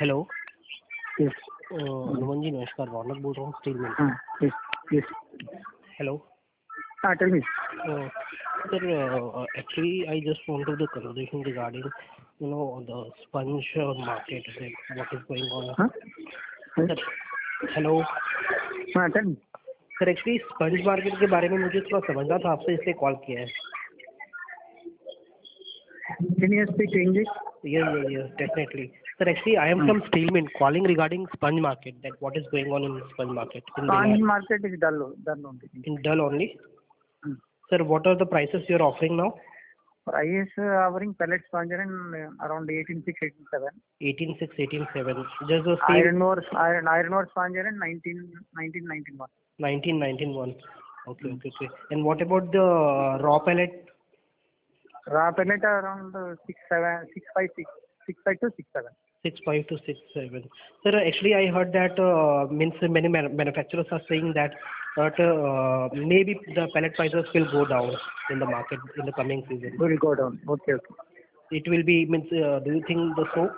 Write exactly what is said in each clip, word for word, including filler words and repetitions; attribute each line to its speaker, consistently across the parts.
Speaker 1: Hello.
Speaker 2: Yes.
Speaker 1: Uh, Hanuman ji नमस्कार, रौनक बोल रहा हूँ स्टील मिल से।
Speaker 2: हाँ। यस। यस।
Speaker 1: हेलो।
Speaker 2: हाँ, tell me.
Speaker 1: Sir, actually I just wanted the conversation regarding you know the sponge uh, market, like what is going on.
Speaker 2: हाँ।
Speaker 1: Sir hello.
Speaker 2: हाँ, tell me.
Speaker 1: Sir actually sponge market के बारे में मुझे थोड़ा समझना था आपसे, इसलिए कॉल किया है।
Speaker 2: Can you speak English?
Speaker 1: Yes, yes, yes, definitely. Sir, actually I am
Speaker 2: Hmm.
Speaker 1: from Steelmint calling regarding sponge market, that what is going on in sponge market in
Speaker 2: Sponge
Speaker 1: Bihar.
Speaker 2: market is dull, dull only.
Speaker 1: In Dull only.
Speaker 2: Hmm.
Speaker 1: Sir, what are the prices you are offering now?
Speaker 2: Price uh, offering pellet sponge in uh, around eighteen six, eighteen seven.
Speaker 1: eighteen six, eighteen seven. Just the same.
Speaker 2: Iron ore, iron, iron ore sponge in nineteen, nineteen, nineteen one.
Speaker 1: nineteen nineteen one. Okay,
Speaker 2: Hmm.
Speaker 1: okay, okay. And what about the uh, raw pellet?
Speaker 2: Raw pellet around uh, six seven, six five six, six five to six seven.
Speaker 1: six five to six seven. Sir, actually I heard that uh, means many man- manufacturers are saying that that uh, maybe the pellet prices will go down in the market in the coming season.
Speaker 2: Will go down. Okay, okay.
Speaker 1: It will be means. Uh, do you think the so?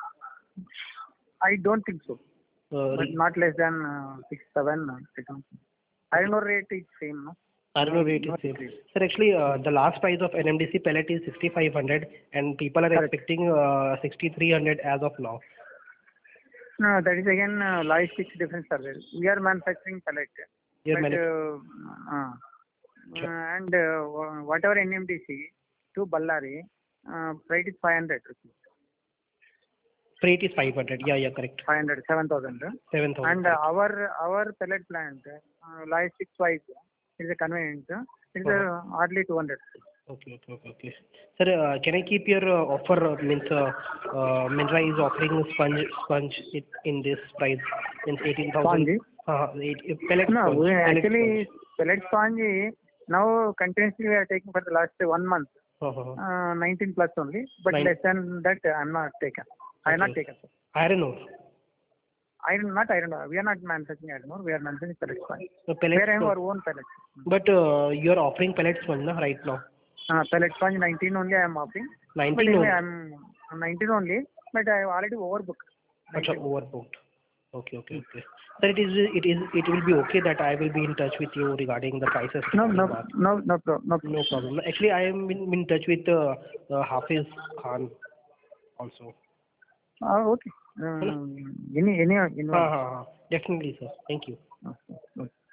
Speaker 2: I don't think so.
Speaker 1: Uh,
Speaker 2: But not less than uh, six seven. Uh, I don't think. Iron ore rate is same, no?
Speaker 1: Iron ore rate is
Speaker 2: No
Speaker 1: same.
Speaker 2: increase.
Speaker 1: Sir, actually uh, the last price of N M D C pellet is sixty-five hundred and people are
Speaker 2: Correct.
Speaker 1: expecting uh, sixty-three hundred as of now.
Speaker 2: No, that is again uh, logistics difference are there. We are manufacturing pellet,
Speaker 1: Your
Speaker 2: but
Speaker 1: manuf-
Speaker 2: uh, uh,
Speaker 1: Sure.
Speaker 2: uh, and uh, whatever N M D C to Ballari, uh, price is five hundred rupees.
Speaker 1: Freight is five hundred. Yeah, yeah, correct.
Speaker 2: five hundred, seven thousand.
Speaker 1: seven thousand.
Speaker 2: And uh, our our pellet plant, uh, logistics wise, it is a convenience. It is uh, hardly two hundred.
Speaker 1: Okay, okay, okay, okay. Sir, uh, can I keep your uh, offer? Uh, means uh, uh, Mindra is offering sponge sponge it, in this price, means eighteen thousand.
Speaker 2: Sponge?
Speaker 1: Uh, eight, uh, pellet
Speaker 2: No,
Speaker 1: sponge.
Speaker 2: we
Speaker 1: Pellet
Speaker 2: actually
Speaker 1: sponge.
Speaker 2: pellet sponge now continuously we are taking for the last one month.
Speaker 1: Uh-huh.
Speaker 2: Uh, nineteen plus only, but
Speaker 1: Nine.
Speaker 2: less than that I am not taken. I am
Speaker 1: Okay.
Speaker 2: not taken.
Speaker 1: Iron ore.
Speaker 2: Iron, not iron ore. We are not manufacturing iron ore. We are manufacturing pellet sponge.
Speaker 1: So
Speaker 2: We
Speaker 1: pellet
Speaker 2: are having
Speaker 1: sponge.
Speaker 2: our own pellet.
Speaker 1: But uh, you are offering pellet sponge na, right now.
Speaker 2: Uh, pellet sponge nineteen only I am offering. But
Speaker 1: nineteen
Speaker 2: anyway,
Speaker 1: only.
Speaker 2: I am nineteen only, but I have already overbooked.
Speaker 1: Acha,
Speaker 2: nineteen.
Speaker 1: overbooked. Okay, okay, okay. Sir, it is it is it will be okay that I will be in touch with you regarding the prices.
Speaker 2: No,
Speaker 1: regarding
Speaker 2: no,
Speaker 1: that.
Speaker 2: no, no, pro- no,
Speaker 1: No problem. Actually, I am in, in touch with uh, uh, Hafiz Khan also.
Speaker 2: Uh, okay.
Speaker 1: है ना?
Speaker 2: Um, any, any, any
Speaker 1: हाँ
Speaker 2: one.
Speaker 1: हाँ हाँ, definitely sir. Thank you.
Speaker 2: Okay. Okay.